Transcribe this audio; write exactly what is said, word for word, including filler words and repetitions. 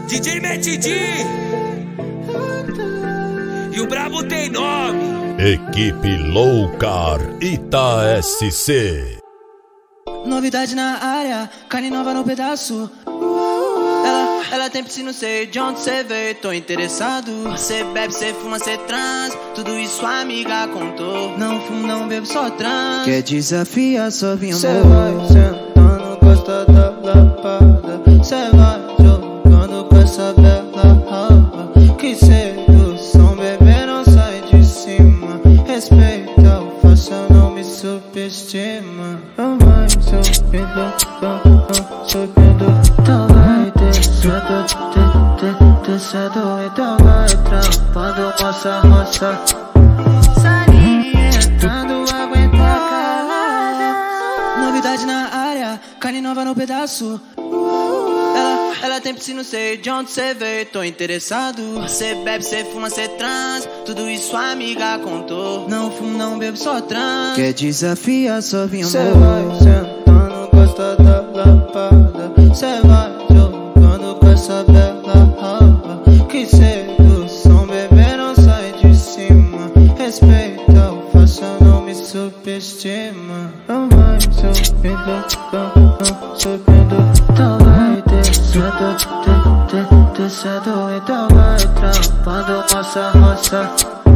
D J Matt D e o brabo tem nome. Equipe Loucar Ita S C. Novidade na área, carne nova no pedaço. Ela, ela tem piscina, não sei de onde cê veio, tô interessado. Cê bebe, cê fuma, cê trans, tudo isso a amiga contou. Não fumo, não bebo, só trans. Quer desafiar, só vinha amor. Cê vai sentando, gosta da lapada. Cê vai jogando com essa bela raba. Que sedução, bebê, não sai de cima. Respeita o faça, não me subestima. Não vai subindo, subindo. Então vai descendo, descendo. Então vai trampando, moça, moça. Salientando, aguenta calada. Novidade na área, carne nova no pedaço. Ela, ela tem piscina, não sei de onde cê veio, tô interessado. Cê bebe, cê fuma, cê trans, tudo isso a amiga contou. Não fumo, não bebo, só trans. Quer desafiar, só vinha amor. Cê vai sentando, gosta da lapada. Cê vai jogando com essa bela raba. Que sedução, bebê, não sai de cima. Respeita o faça, não me subestima. Não vai subindo, subindo. Então vai descendo, descendo. Então vai trampando, moça, moça.